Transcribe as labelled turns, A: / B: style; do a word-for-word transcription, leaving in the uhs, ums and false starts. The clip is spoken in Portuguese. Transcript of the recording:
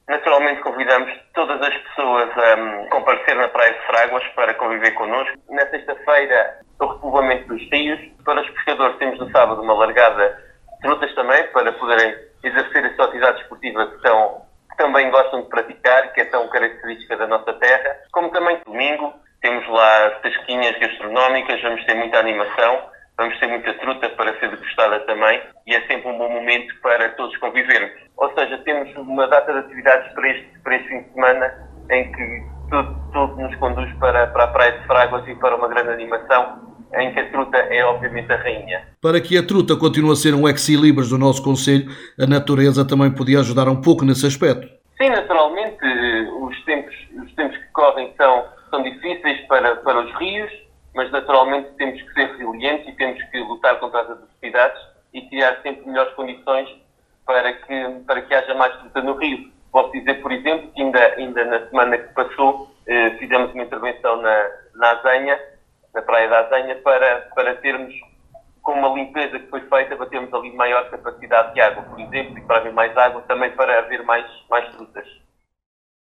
A: Naturalmente convidamos todas as pessoas a comparecer na Praia de Fráguas para conviver connosco. Na sexta-feira, o repovoamento dos rios. Para os pescadores temos no sábado uma largada de trutas também, para poderem exercer a sua atividade esportiva que, tão, que também gostam de praticar, que é tão característica da nossa terra. Como também domingo, temos lá tasquinhas gastronómicas, vamos ter muita animação, vamos ter muita truta para ser degustada também e é sempre um bom momento para todos convivermos. Ou seja, temos uma data de atividades para este, para este fim de semana em que tudo, tudo nos conduz para, para a Praia de Fráguas e para uma grande animação em que a truta é obviamente a rainha.
B: Para que a truta continue a ser um ex-libris do nosso concelho, a natureza também podia ajudar um pouco nesse aspecto.
A: Sim, naturalmente, os tempos, os tempos que correm são, são difíceis para, para os rios, mas naturalmente temos que ser resilientes e temos que lutar contra as adversidades e criar sempre melhores condições para que, para que haja mais truta no rio. Posso dizer, por exemplo, que ainda, ainda na semana que passou eh, fizemos uma intervenção na, na Azenha, na Praia da Azenha, para, para termos, com uma limpeza que foi feita, para termos ali maior capacidade de água, por exemplo, e para haver mais água, também para haver mais, mais trutas.